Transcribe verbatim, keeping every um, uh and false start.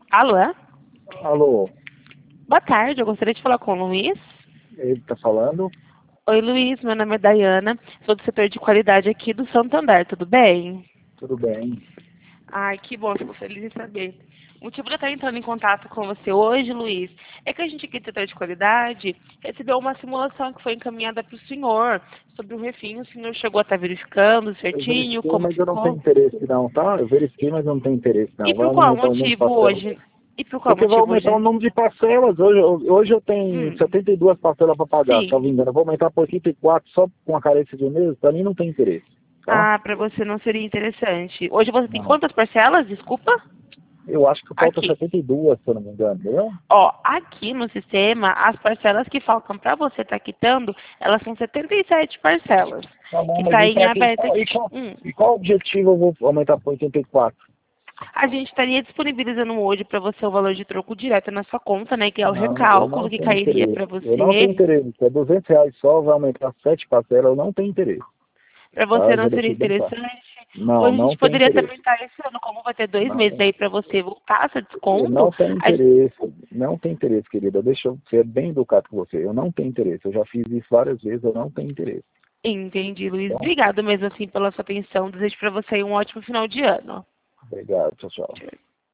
Alô? Alô, Boa tarde, eu gostaria de falar com o Luiz. ele tá falando? Oi, Luiz, meu nome é Dayana, sou do setor de qualidade aqui do Santander, tudo bem? Tudo bem. Ai, que bom, fico feliz em saber. O motivo de eu estar entrando em contato com você hoje, Luiz, é que a gente aqui do setor de qualidade recebeu uma simulação que foi encaminhada para o senhor sobre o refino. O senhor chegou a estar verificando Eu certinho verifiquei, como mas eu não tenho ficou? interesse não, tá? Eu verifiquei, mas eu não tenho interesse E não. Vai por qual aumentar o número de motivo parcelas. hoje? E por qual Porque vai motivo aumentar o hoje? número de parcelas. Hoje, eu- hoje eu tenho Hum, setenta e duas parcelas para pagar, tá sim. me engano. Eu vou aumentar para oitenta e quatro só com a carência de um mês. Para mim não tem interesse, tá? Ah, para você não seria interessante. Hoje você tem Não. quantas parcelas? Desculpa? Eu acho que falta Aqui. setenta e duas, se eu não me engano, entendeu? Ó, aqui no sistema, as parcelas que faltam para você estar quitando, elas são setenta e sete parcelas, Tá bom, que mas está e em para quem? aberto Qual, aqui. e, qual, Hum. e qual objetivo eu vou aumentar para oitenta e quatro? A gente estaria disponibilizando hoje para você o valor de troco direto na sua conta, né? Que é o Não, eu recálculo não que tenho cairia interesse. para Eu não tenho você. interesse. É duzentos reais só, vai aumentar sete parcelas, eu não tenho interesse. Para Tá? você Eu não já seria deixei bem claro. interessante. Não, Hoje a não gente tenho poderia interesse. também estar esse ano, como vai ter dois Não, meses aí para você voltar seu eu desconto. não tenho A interesse. Não tenho interesse, querida. Deixa eu ser bem educado com você. Eu não tenho interesse. Eu já fiz isso várias vezes, eu não tenho interesse. Entendi, Luiz. Tá? Obrigado mesmo assim pela sua atenção. Desejo para você um ótimo final de ano. Obrigado. Tchau, tchau.